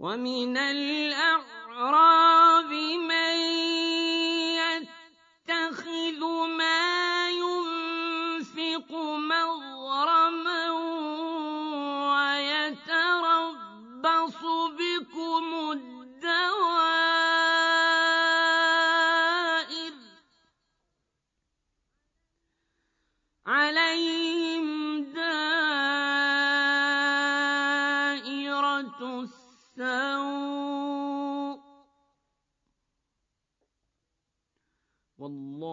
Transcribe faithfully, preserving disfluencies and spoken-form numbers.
وَمِنَ الْأَعْرَابِ مَن يَتَّخِذُ مَا يُنفِقُ مَغْرَمًا وَيَتَرَبَّصُ بِكُمُ الدَّوَائِرَ ۚ عَلَيْهِمْ دَائِرَةُ السَّوْءِ ۗ وَاللَّهُ